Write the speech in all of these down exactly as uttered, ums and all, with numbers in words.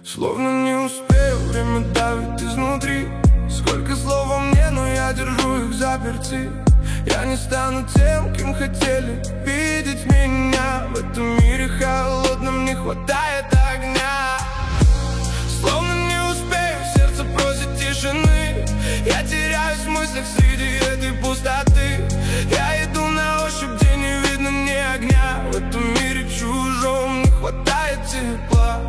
Словно не успею, время давит изнутри. Сколько слов во мне, но я держу их заперти. Я не стану тем, кем хотели видеть меня. В этом мире холодном не хватает огня. Словно не успею, сердце просит тишины. Я теряюсь в мыслях среди этой пустоты. Я иду на ощупь, где не видно ни огня. В этом мире чужом не хватает тепла.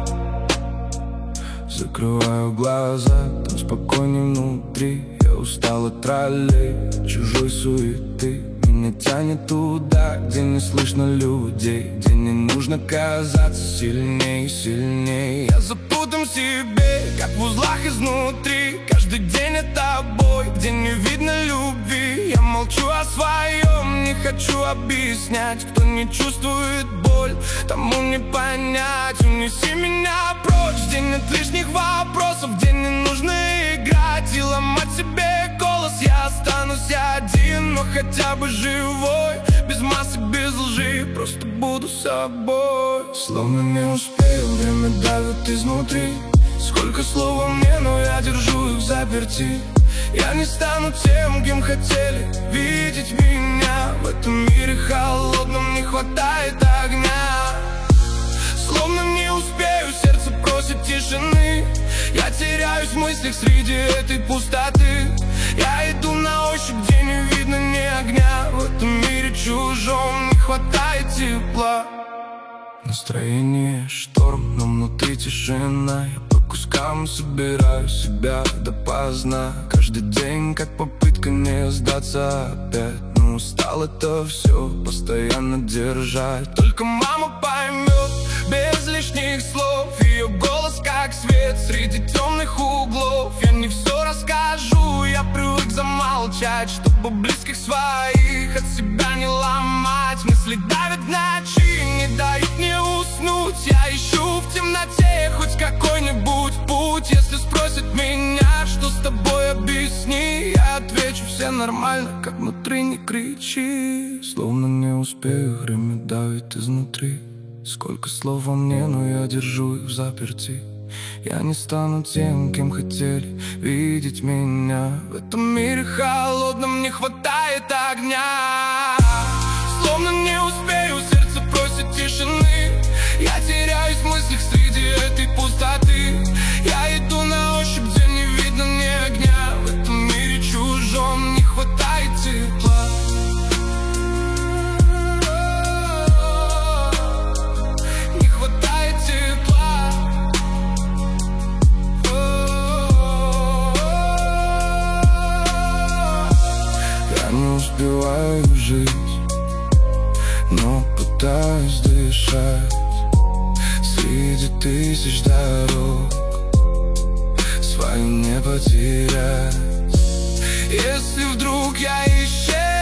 Закрываю глаза, там спокойней внутри. Я устал от троллей, чужой суеты. Меня тянет туда, где не слышно людей, где не нужно казаться сильней, сильней. Я запутан в себе, как в узлах изнутри. Каждый день это бой, где не видно любви. Я молчу о своем, не хочу объяснять. Кто не чувствует боль, тому не понять. Унеси меня прочь, где нет лишних вопросов, где не нужно играть и ломать себе голос. Я останусь один, но хотя бы живой, без масок, без лжи, просто буду собой. Словно не успею, время давит изнутри. Сколько слов во мне, но я держу их заперти. Я не стану тем, кем хотели видеть меня. В этом мире холодном не хватает огня. Словно не успею, сердце просит тишины. Я теряюсь в мыслях среди этой пустоты. Я иду на ощупь, где не видно ни огня. В этом мире чужом не хватает тепла. Настроение шторм, но внутри тишина. Я по кускам собираю себя допоздна. Каждый день как попытка не сдаться опять. Но устал это все постоянно держать. Только мама поймет без лишних слов. Ее голос как свет среди темных углов. Я не все расскажу, я привык замолчать, чтобы близких своих от себя не ломать. Мысли давят в ночи, не дают мне уснуть. Я ищу в темноте хоть какой-нибудь путь. Если спросят меня, что с тобой, объясни. Я отвечу, все нормально, как внутри не кричи. Словно не успею, время давит изнутри. Сколько слов во мне, но я держу их взаперти. Я не стану тем, кем хотели видеть меня. В этом мире холодном не хватает огня. Словно не успею, сердце просит тишины. Я теряюсь в мыслях среди этой пустоты. Я иду на ощупь, где не видно ни огня. В этом мире чужом не хватает тепла. Не успеваю жить, но пытаюсь дышать среди тысяч дорог, свою не потерять. Если вдруг я исчезну,